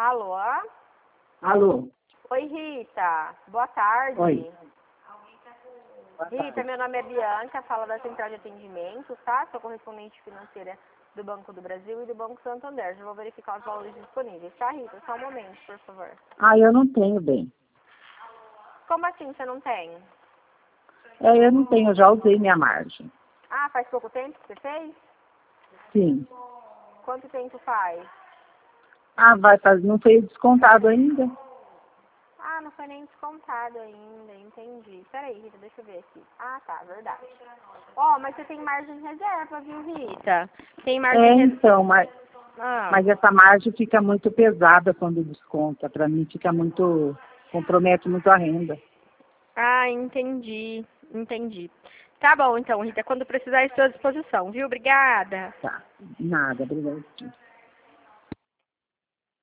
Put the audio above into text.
Alô? Alô? Oi, Rita. Boa tarde. Oi. Rita, meu nome é Bianca, falo da Central de Atendimento, tá? Sou correspondente financeira do Banco do Brasil e do Banco Santander. Já vou verificar os valores disponíveis, tá, Rita? Só um momento, por favor. Eu não tenho, bem. Como assim você não tem? Eu não tenho, eu já usei minha margem. Ah, faz pouco tempo que você fez? Sim. Quanto tempo faz? Vai fazer, não foi descontado ainda? Ah, não foi nem descontado ainda, entendi. Peraí, Rita, deixa eu ver aqui. Ah, tá, verdade. Mas você tem margem de reserva, viu, Rita? Tem margem de reserva. Então, mas essa margem fica muito pesada quando desconta. Para mim fica muito, compromete muito a renda. Ah, entendi. Tá bom, então, Rita, quando precisar, estou à disposição, viu? Obrigada. Tá, nada, obrigada.